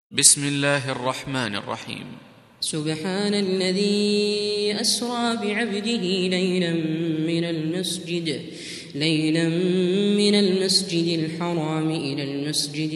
بسم الله الرحمن الرحيم. سبحان الذي أسرى بعبده ليلا من المسجد الحرام إلى المسجد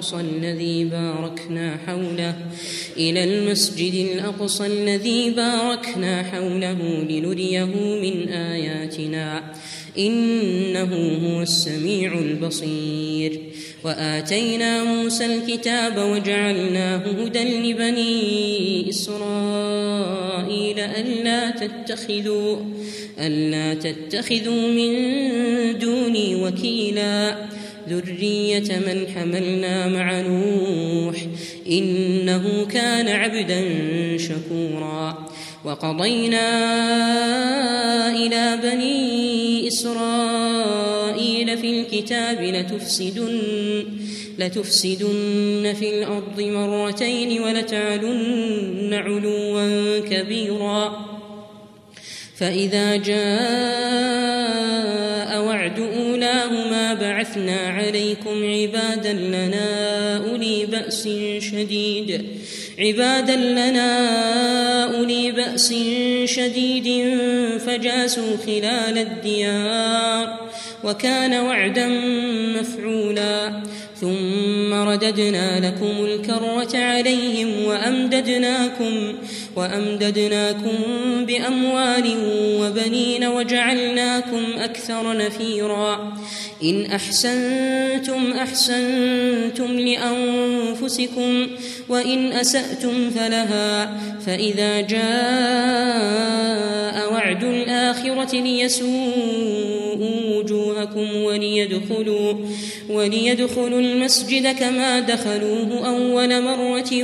الأقصى الذي باركنا حوله لنريه من آياتنا إنه هو السميع البصير. وآتينا موسى الكتاب وجعلناه هدى لبني إسرائيل ألا تتخذوا من دوني وكيلا ذرية من حملنا مع نوح إنه كان عبدا شكورا. وقضينا إلى بني إسرائيل في الكتاب لتفسدن في الأرض مرتين ولتعلن علوا كبيرا. فإذا جاء وعد أولاهما بعثنا عليكم عبادا لنا أولي بأس شديد فجاسوا خلال الديار وكان وعدا مفعولا. ثم رددنا لكم الكرة عليهم وأمددناكم بأموال وبنين وجعلناكم أكثر نفيرا. إن أحسنتم لأنفسكم وإن أسأتم فلها. فإذا جاء وعد الآخرة ليسوءوا وجوهكم وليدخلوا المسجد كما دخلوه أول مرة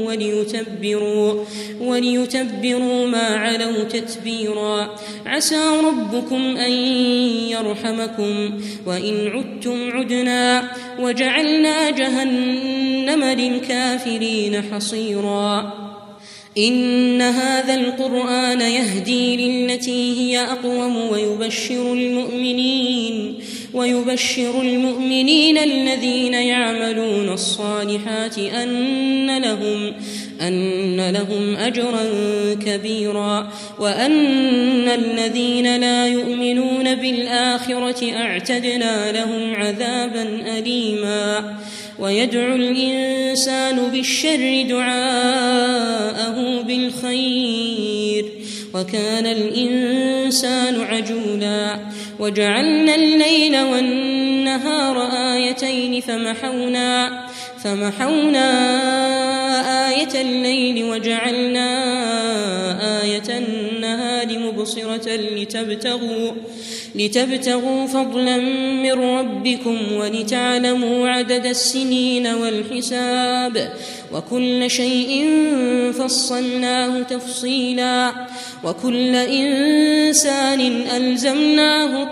وليتبروا ما علوا تتبيرا. عسى ربكم أن يرحمكم وإن عدتم عدنا وجعلنا جهنم للكافرين حصيرا. إن هذا القرآن يهدي للتي هي أقوم ويبشر المؤمنين الذين يعملون الصالحات أن لهم أجرا كبيرا وأن الذين لا يؤمنون بالآخرة أعتدنا لهم عذابا أليما. ويدعو الإنسان بالشر دعاءه بالخير وكان الإنسان عجولا. وجعلنا الليل والنهار آيتين فمحونا آية الليل وجعلنا آية النهار مبصرة لتبتغوا فضلا من ربكم ولتعلموا عدد السنين والحساب وكل شيء فصلناه تفصيلا. وكل إنسان ألزمناه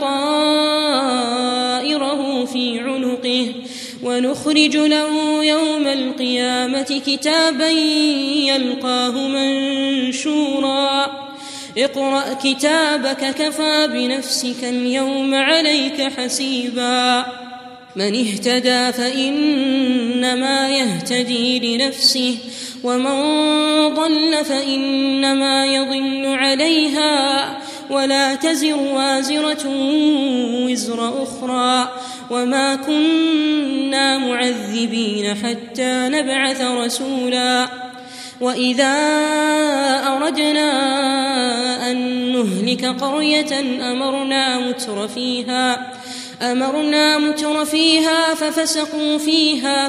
طائره في عنقه ونخرج له يوم القيامة كتابا يلقاه منشورا. اقرأ كتابك كفى بنفسك اليوم عليك حسيبا. من اهتدى فإنما يهتدي لنفسه ومن ضل فإنما يضل عليها ولا تزر وازرة وزر أخرى وما كنا معذبين حتى نبعث رسولا. وإذا أردنا أن نهلك قرية أمرنا متر فيها ففسقوا فيها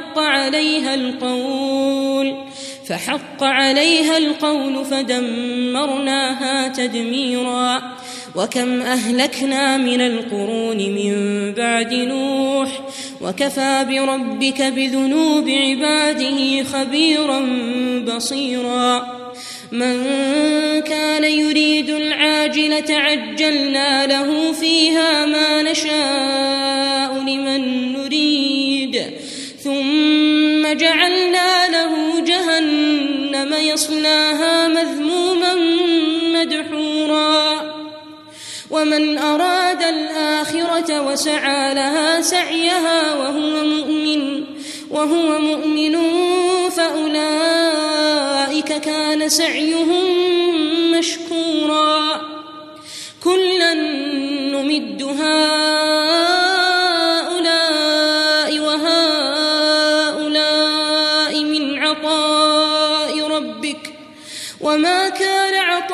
فحق عليها القول فدمرناها تدميرا. وكم أهلكنا من القرون من بعد نوح وكفى بربك بذنوب عباده خبيرا بصيرا. من كان يريد العاجلة عجلنا له فيها ما نشاء لمن نريد ثم جعلنا له جهنم يصلاها مذموما مدحورا. ومن أراد الآخرة وسعى لها سعيها وهو مؤمن أولئك كان سعيهم مشكورا كلا نمد هؤلاء وهؤلاء من عطاء ربك وما كان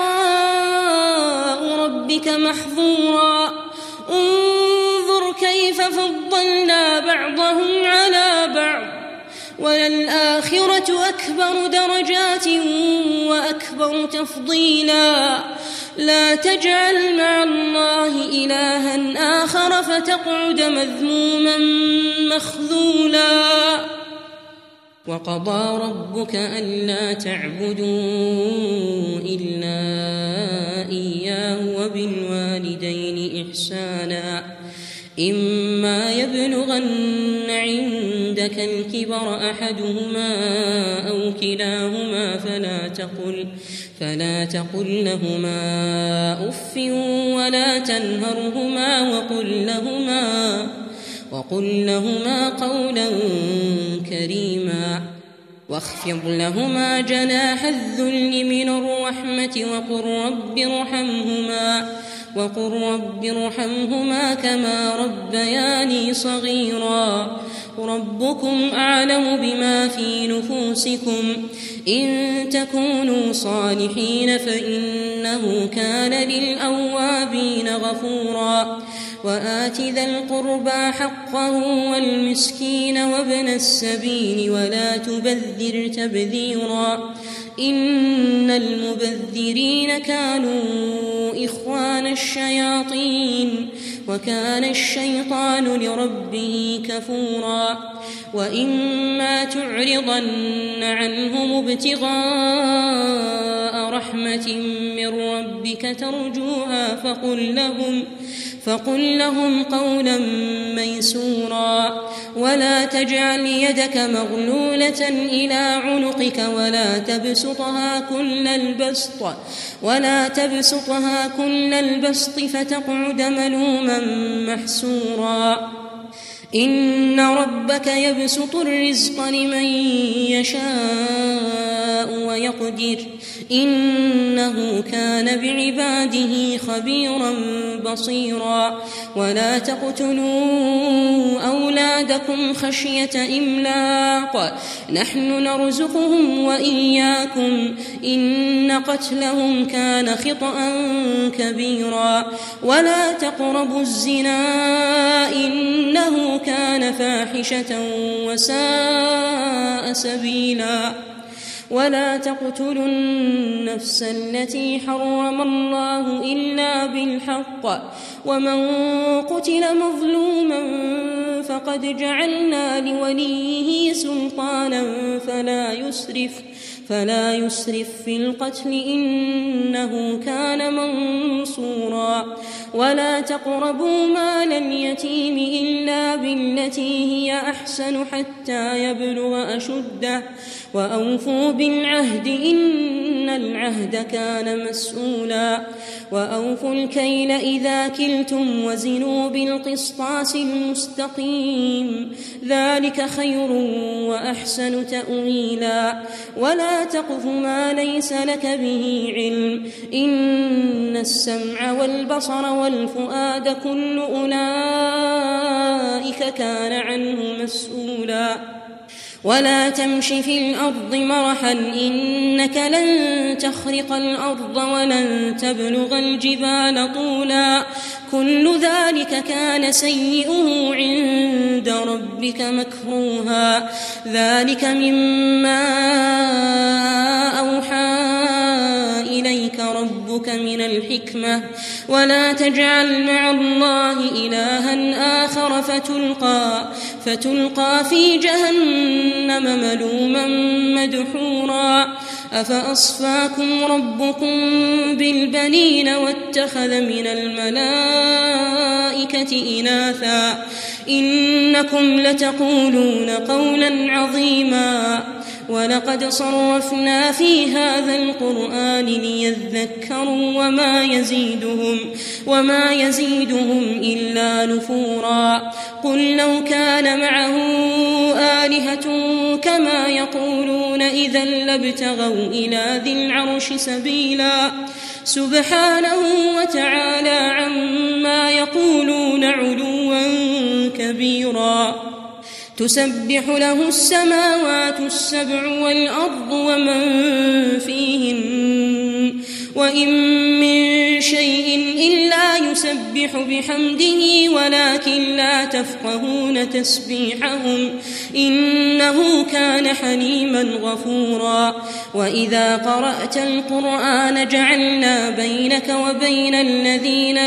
عطاء ربك محظورا انظر كيف فضلنا بعضهم على بعض وللآخرة أكبر درجات وأكبر تفضيلا لا تجعل مع الله إلها آخر فتقعد مذموما مخذولا وقضى ربك ألا تعبدوا إلا إياه وبالوالدين إحسانا إما يبلغن عندك الكبر أحدهما أو كلاهما فلا تقل لهما أف ولا تنهرهما وقل لهما قولا كريما واخفض لهما جناح الذل من الرحمة وقل رب ارحمهما كما ربياني صغيرا ربكم أعلم بما في نفوسكم إن تكونوا صالحين فإنه كان للأوابين غفورا وآت ذا القربى حقه والمسكين وابن السبيل ولا تبذر تبذيرا إن المبذرين كانوا إخوان الشياطين وكان الشيطان لربه كفورا وإما تعرضن عنهم ابتغاء رحمة من ربك ترجوها فقل لهم قولا ميسورا ولا تجعل يدك مغلولة إلى عنقك ولا تبسطها كل البسط فتقعد ملوما محسورا إن ربك يبسط الرزق لمن يشاء ويقدر إنه كان بعباده خبيرا بصيرا ولا تقتلوا أولادكم خشية إملاق نحن نرزقهم وإياكم إن قتلهم كان خطأ كبيرا ولا تقربوا الزنا إنه كان فاحشة وساء سبيلا ولا تقتلوا النفس التي حرم الله إلا بالحق ومن قتل مظلوما فقد جعلنا لوليه سلطانا فلا يسرف في القتل إنه كان منصورا ولا تقربوا مال اليتيم إلا بالتي هي أحسن حتى يبلغ أشده وأوفوا بالعهد إن العهد كان مسؤولا وأوفوا الكيل إذا كلتم وزنوا بالقسطاس المستقيم ذلك خير وأحسن تأويلا ولا تقف ما ليس لك به علم إن السمع والبصر والفؤاد كل أولئك كان عنه مسؤولا ولا تمش في الأرض مرحا إنك لن تخرق الأرض ولن تبلغ الجبال طولا كل ذلك كان سيئه عند ربك مكروها ذلك مما أوحى إليك ربك من الحكمة ولا تجعل مع الله إلها آخر فتلقى في جهنم ملوما مدحورا أفأصفاكم ربكم بالبنين واتخذ من الملائكة إناثا إنكم لتقولون قولا عظيما ولقد صرفنا في هذا القرآن ليذكروا وما يزيدهم إلا نفورا قل لو كان معه آلهة كما يقولون إذا لابتغوا إلى ذي العرش سبيلا سبحانه وتعالى عما يقولون علوا كبيرا تسبح له السماوات السبع والأرض ومن فيهن وإن من شيء إلا يسبح بحمده ولكن لا تفقهون تسبيحهم إنه كان حليما غفورا وإذا قرأت القرآن جعلنا بينك وبين الذين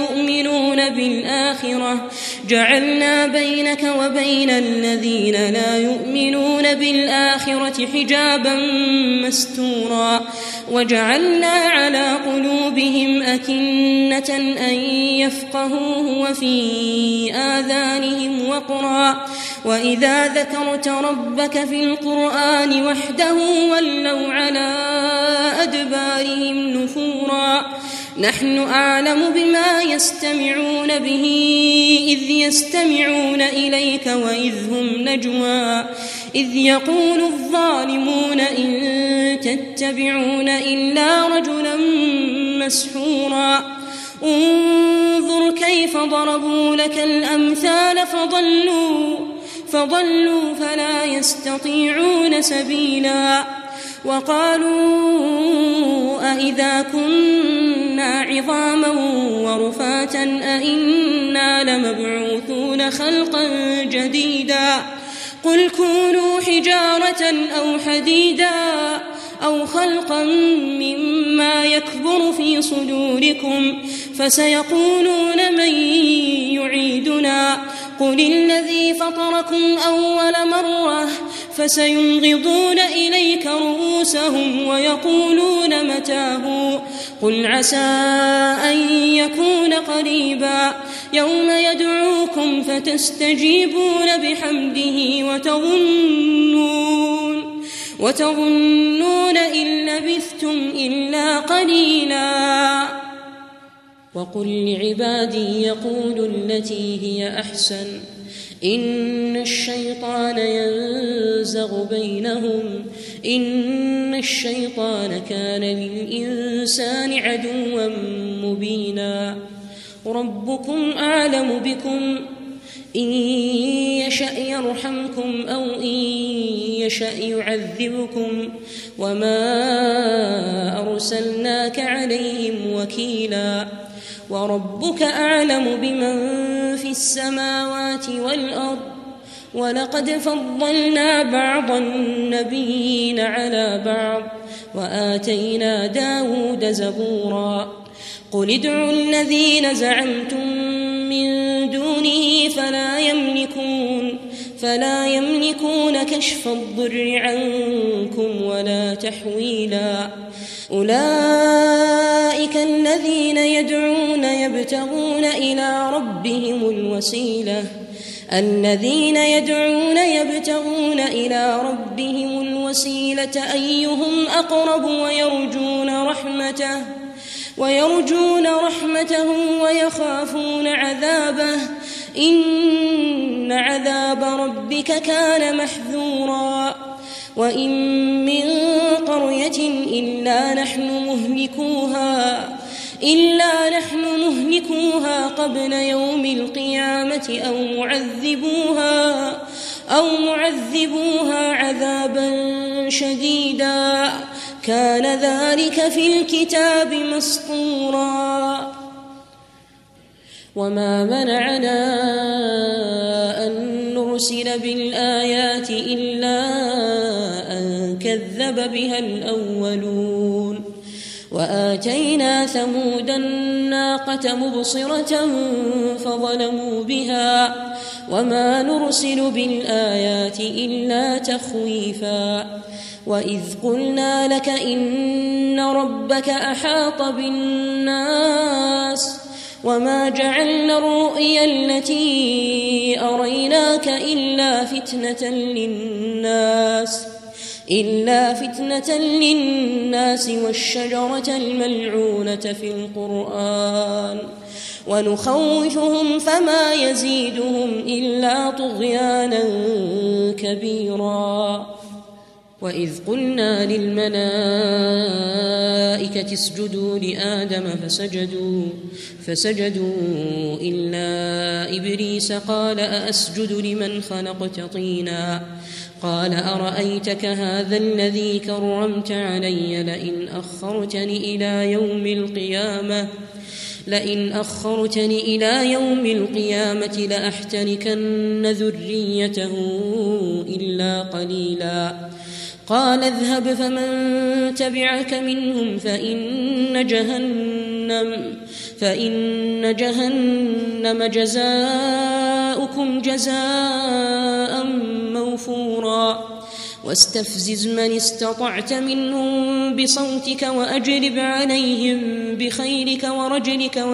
لا يؤمنون بالآخرة حجابا مستورا وجعلنا على قلوبهم أكنة أن يفقهوه وفي آذانهم وقرا وإذا ذكرت ربك في القرآن وحده ولوا على أدبارهم نفورا نحن أعلم بما يستمعون به إذ يستمعون إليك وإذ هم نجوى إذ يقول الظالمون إن تتبعون إلا رجلا مسحورا انظر كيف ضربوا لك الأمثال فضلوا فلا يستطيعون سبيلا وقالوا أإذا كنا عظاما ورفاتا أإنا لمبعوثون خلقا جديدا قل كونوا حجارة أو حديدا أو خلقا مما يكبر في صدوركم فسيقولون من يعيدنا قل الذي فطركم أول مرة فسينغضون إليك رؤوسهم ويقولون متاه قل عسى أن يكون قريبا يوم يدعوكم فتستجيبون بحمده وتظنون إن لبثتم إلا قليلا وقل لعبادي يقولوا التي هي أحسن إن الشيطان ينزغ بينهم إن الشيطان كان للإنسان عدوا مبينا ربكم أعلم بكم إن يشأ يرحمكم أو إن يشأ يعذبكم وما أرسلناك عليهم وكيلا وربك أعلم بمن في السماوات والأرض ولقد فضلنا بعض النبيين على بعض وآتينا داود زبورا قل ادعوا الذين زعمتم من دونه فلا يملكون كشف الضر عنكم ولا تحويلا أولئك الذين يدعون يبتغون إلى ربهم الوسيلة أيهم أقرب ويرجون رحمته ويخافون عذابه إن عذاب ربك كان محذورا وإن من قرية إلا نحن مهلكوها قبل يوم القيامة أو معذبوها عذابا شديدا كان ذلك في الكتاب مسطورا وما منعنا أن نرسل بالآيات إلا أن كذب بها الأولون وآتينا ثمود الناقة مبصرة فظلموا بها وما نرسل بالآيات إلا تخويفا وإذ قلنا لك إن ربك أحاط بالناس وما جعلنا الرؤيا التي أريناك إلا فتنة للناس إلا فتنة للناس والشجرة الملعونة في القرآن ونخوفهم فما يزيدهم إلا طغيانا كبيرا. وإذ قلنا للملائكة اسجدوا لآدم فسجدوا إلا إبليس قال أأسجد لمن خلقت طينا قال أرأيتك هذا الذي كرمت علي لئن أخرتني إلى يوم القيامة لأحتركن ذريته إلا قليلا. قال اذهب فمن تبعك منهم فإن جهنم جزاؤكم جزاء موفورا. واستفزز من استطعت منهم بصوتك وأجلب عليهم بخيلك ورجلك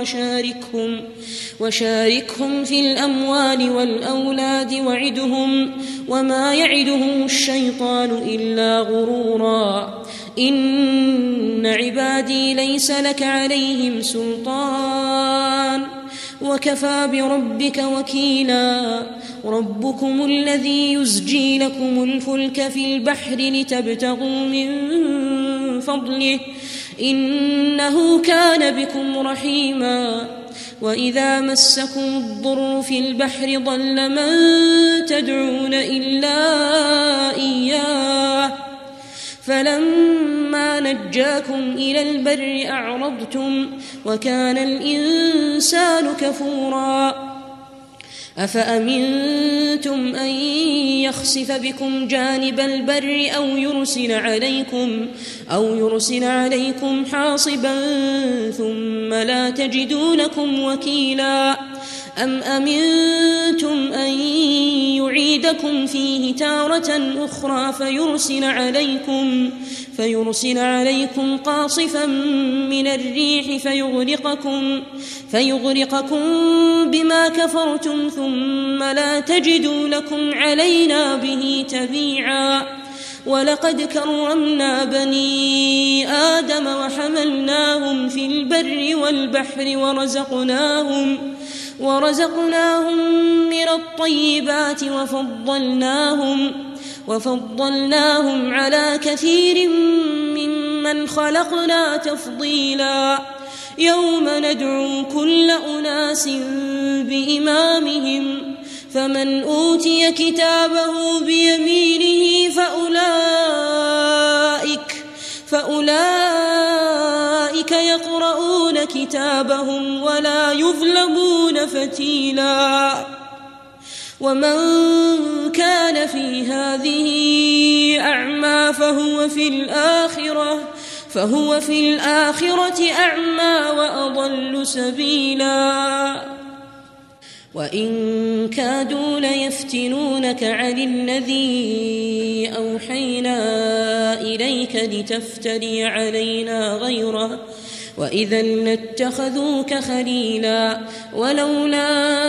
وشاركهم في الأموال والأولاد وعدهم وما يعدهم الشيطان إلا غرورا. إن عبادي ليس لك عليهم سلطان وكفى بربك وكيلا. ربكم الذي يزجي لكم الفلك في البحر لتبتغوا من فضله إنه كان بكم رحيما. وإذا مسكم الضر في البحر ضل من تدعون إلا إياه فلما نجاكم إلى البر أعرضتم وكان الإنسان كفورا. أفأمنتم أن يخسف بكم جانب البر أو يرسل عليكم حاصبا ثم لا تجدوا لكم وكيلا. أم أمنتم أن يعيدكم فيه تارة أخرى فيرسل عليكم قاصفا من الريح فيغرقكم بما كفرتم ثم لا تجدوا لكم علينا به تبيعا. ولقد كرمنا بني آدم وحملناهم في البر والبحر ورزقناهم من الطيبات وفضلناهم على كثير ممن خلقنا تفضيلا. يوم ندعو كل أناس بإمامهم فمن أوتي كتابه بيمينه فأولئك يقرؤون كتابهم ولا يظلمون فتيلا. ومن كان في هذه أعمى فهو في الآخرة أعمى وأضل سبيلا. وإن كادوا ليفتنونك عن الذي أوحينا إليك لتفتري علينا غيره وإذا لاتخذوك خليلا. ولولا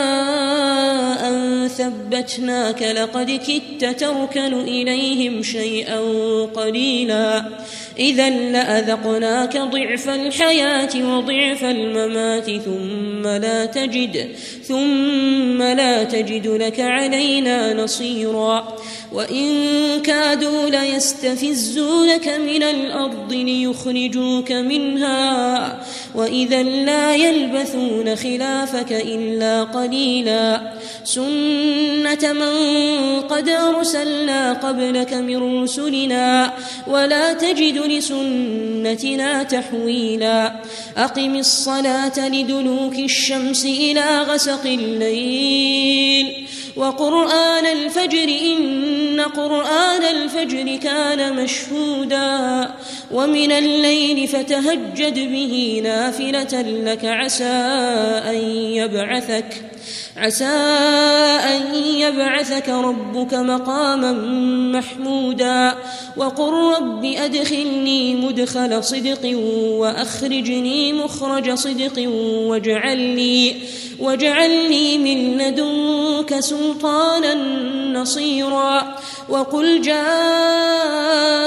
أن ثبتناك لقد كدت تركن إليهم شيئا قليلا. إذا لأذقناك ضعف الحياة وضعف الممات ثم لا تجد لك علينا نصيرا. وإن كادوا ليستفزونك من الأرض ليخرجوك منها وإذا لا يلبثون خلافك إلا قليلا. سنة من قد أرسلنا قبلك من رسلنا ولا تجد لسنتنا تحويلا. أقم الصلاة لدلوك الشمس إلى غسق الليل وقرآن الفجر إن قرآن الفجر كان مشهودا. ومن الليل فتهجد به نافلة لك عسى أن يبعثك ربك مقاما محمودا. وقل رب أدخلني مدخل صدق وأخرجني مخرج صدق واجعل لي من لدنك سلطانا نصيرا. وقل جاء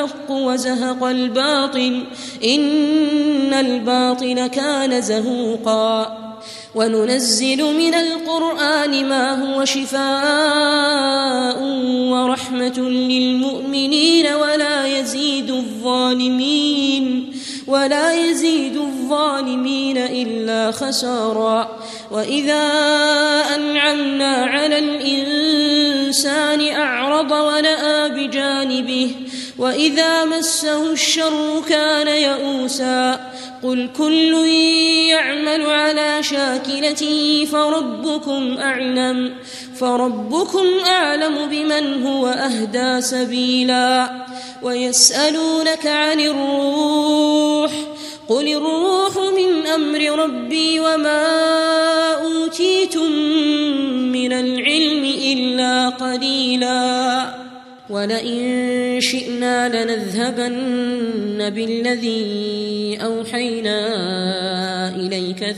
الحق وزهق الباطل إن الباطل كان زهوقا وننزل من القرآن ما هو شفاء ورحمة للمؤمنين ولا يزيد الظالمين إلا خسارا وإذا أنعمنا على الإنسان أعرض ونأى بجانبه وإذا مسه الشر كان يئوسا قل كل يعمل على شاكلته فربكم أعلم بمن هو أهدى سبيلا ويسألونك عن الروح قل الروح من أمر ربي وما أوتيتم من العلم إلا قليلا ولئن شئنا لنذهبن بالذي أوحينا إليك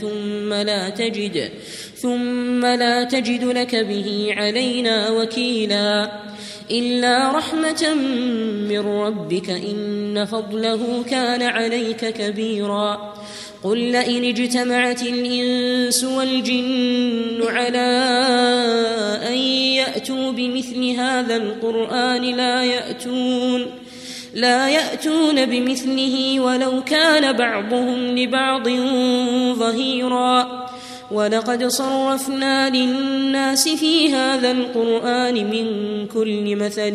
ثم لا تجد لك به علينا وكيلا إلا رحمة من ربك إن فضله كان عليك كبيرا قل لئن اجتمعت الإنس والجن على أن يأتوا بمثل هذا القرآن لا يأتون بمثله ولو كان بعضهم لبعض ظهيرا ولقد صرفنا للناس في هذا القرآن من كل مثل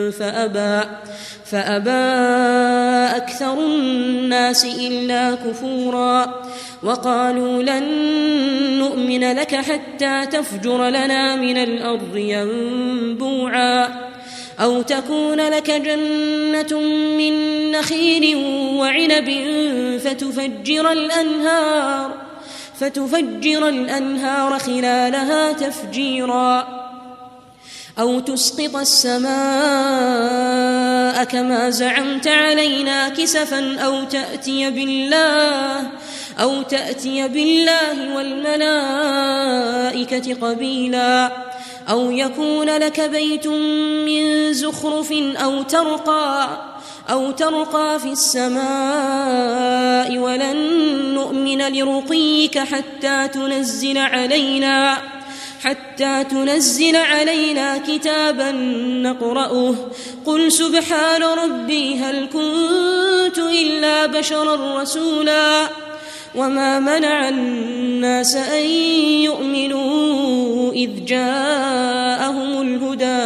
فأبى أكثر الناس إلا كفورا وقالوا لن نؤمن لك حتى تفجر لنا من الأرض ينبوعا أو تكون لك جنة من نخيل وعنب فتفجر الأنهار خلالها تفجيرا أو تسقط السماء كما زعمت علينا كسفا أو تأتي بالله والملائكة قبيلا أو يكون لك بيت من زخرف أو ترقى في السماء ولن نؤمن لرقيك حتى تنزل علينا كتابا نقرأه قل سبحان ربي هل كنت إلا بشرا رسولا وما منع الناس أن يؤمنوا إذ جاءهم الهدى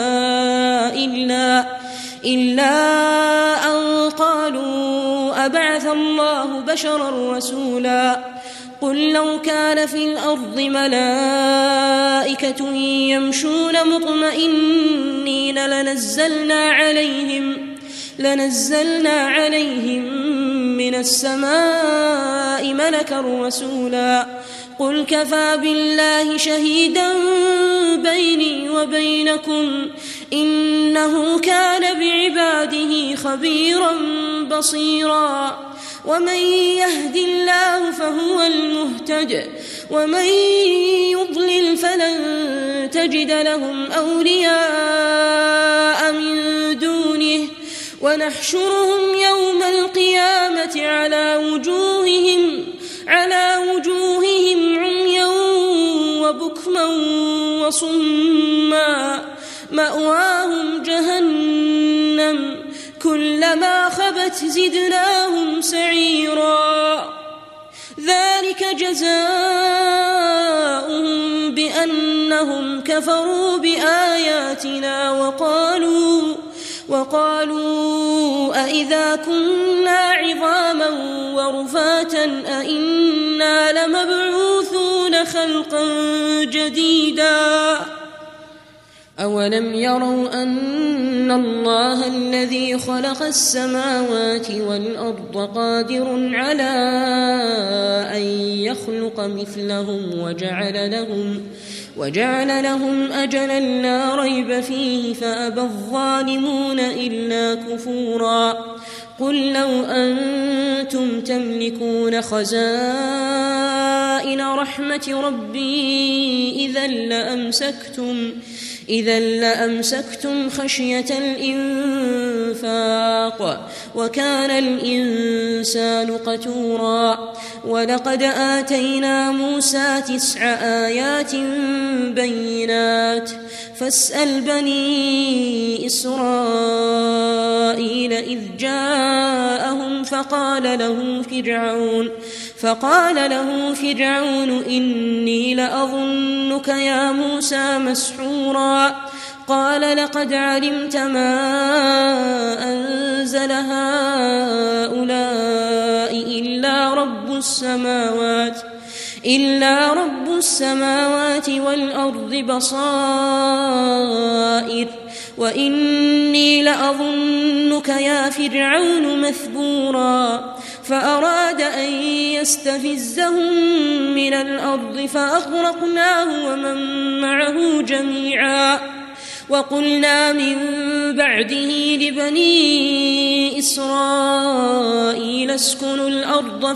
إلا أن قالوا أبعث الله بشرا رسولا قل لو كان في الأرض ملائكة يمشون مطمئنين لنزلنا عليهم من السماء ملكا رسولا قل كفى بالله شهيدا بيني وبينكم إنه كان بعباده خبيرا بصيرا ومن يهد الله فهو المهتد ومن يضلل فلن تجد لهم أولياء من دونه ونحشرهم يوم القيامة على وجوههم عميا وبكما وصما مأواهم جهنم كلما خبت زدناهم سعيرا ذلك جزاؤهم بأنهم كفروا بآياتنا وقالوا أئذا كنا عظاما ورفاتا أئنا لمبعوثون خلقا جديدا أولم يروا أن الله الذي خلق السماوات والأرض قادر على أن يخلق مثلهم وجعل لهم أجلا لا ريب فيه فأبى الظالمون إلا كفورا قل لو أنتم تملكون خزائن رحمة ربي إذا لأمسكتم خشية الإنفاق بالحق وكان الإنسان قتورا ولقد آتينا موسى 9 آيات بينات فاسأل بني إسرائيل إذ جاءهم فقال له فرعون إني لأظنك يا موسى مسحورا قال لقد علمت ما أنزل هؤلاء إلا رب السماوات والأرض بصائر وإني لأظنك يا فرعون مثبورا فأراد أن يستفزهم من الأرض فأغرقناه ومن معه جميعا وقلنا من بعده لبني إسرائيل اسكنوا الأرض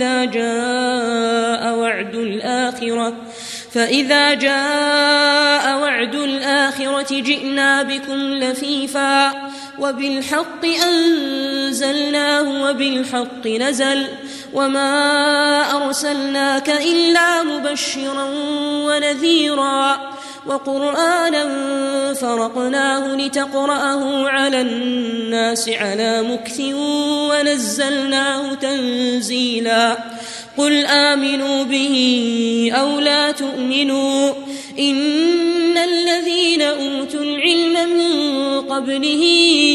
فإذا جاء وعد الآخرة جئنا بكم لفيفا وبالحق أنزلناه وبالحق نزل وما أرسلناك إلا مبشرا ونذيرا وقرآنا فرقناه لتقرأه على الناس على مكث ونزلناه تنزيلا قل آمنوا به أو لا تؤمنوا إن الذين أوتوا العلم من قبله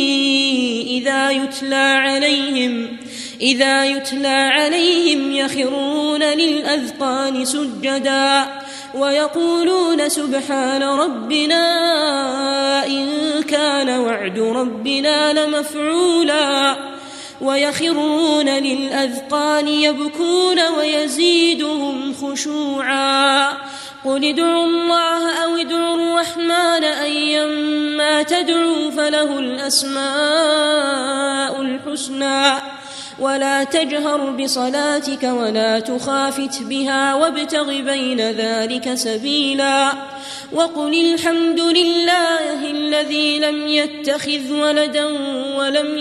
إذا يتلى عليهم يخرون للأذقان سجدا ويقولون سبحان ربنا إن كان وعد ربنا لمفعولا ويخرون للأذقان يبكون ويزيدهم خشوعا قل ادعوا الله أو ادعوا الرحمن أيما تدعوا فله الأسماء الحسنى ولا تجهر بصلاتك ولا تخافت بها وابتغ بين ذلك سبيلا وقل الحمد لله الذي لم يتخذ ولدا ولم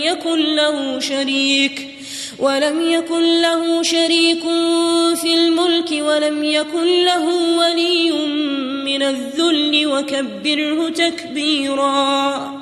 يكن له شريك في الملك ولم يكن له ولي من الذل وكبره تكبيرا